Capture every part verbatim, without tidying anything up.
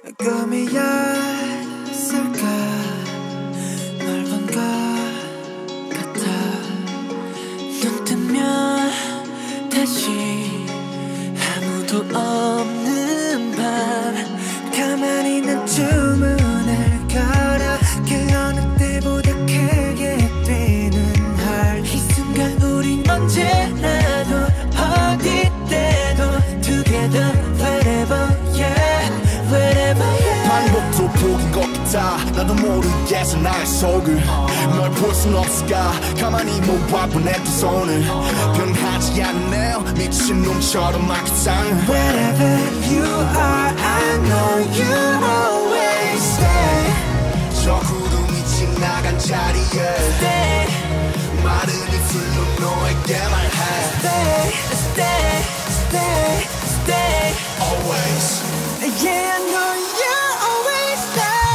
꿈이었을까 널 본 것 같아. 눈 뜨면 다시 아무도 없는 밤 가만히 난 주문을 걸어 그 어느 때보다 크게 뛰는 heart. 이 순간 우린 언제나도 어디 때도 together wherever yeah wherever yeah. 방법도 포기인 것 같아. 나도 모르겠어 나의 속을. 널 볼 순 없을까 가만히 못 봐본 내 두 손을. 변하지 않네요 미친놈처럼 막 이상해. Wherever you are I know you always stay. 저 구름이 지나간 자리에 Stay 마른 입술로 너에게 말해. Stay Stay Stay Stay Always. Yeah I know you always stay.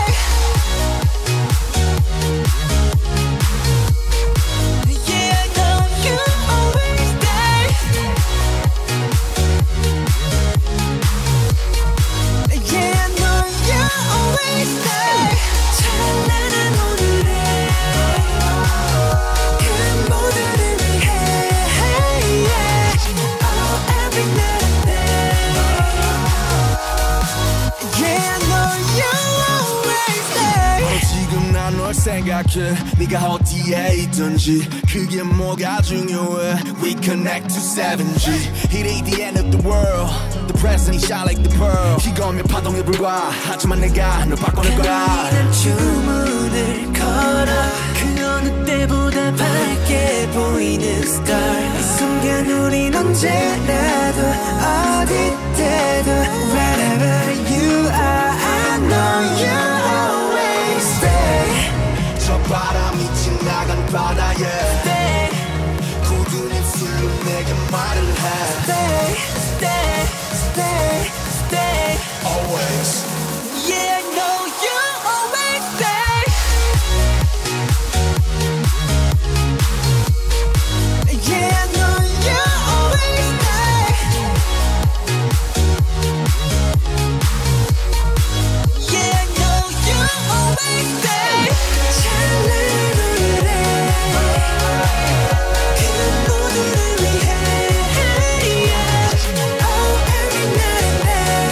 Yeah I know you always stay. Yeah I know you always stay. 찬란한 오늘에 그 모두를 위해 Oh every night and day. Yeah I know you always stay. 바로 지금 난 널 생각해. 네가 어디에 있든지 그게 뭐가 중요해. We connect to seven G. It ain't the end of the world. The present shine like the pearl. 이거면 파동에 불과 하지만 내가 널 바꿔낼 거야. 난 주문을 걸어 그 어느 때보다 밝게 보이는 star. 이 순간 우린 언제라도 어디 때도 wherever you are I know you always stay. 저 바람이 지나간 바다에 Stay 굳은 입술로 내게 말을 해. Stay Stay Stay Stay Always. Yeah I know you always stay. Yeah I know you always stay. Yeah I know you always stay. 찬란한 오늘에 그 모두를 위해 Oh every night and day.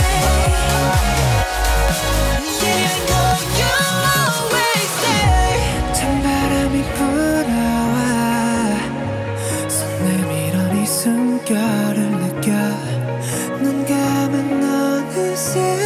Yeah I know you always stay. 찬바람이 불어와 손 내밀어 네 숨결을 느껴 눈 감은 어느새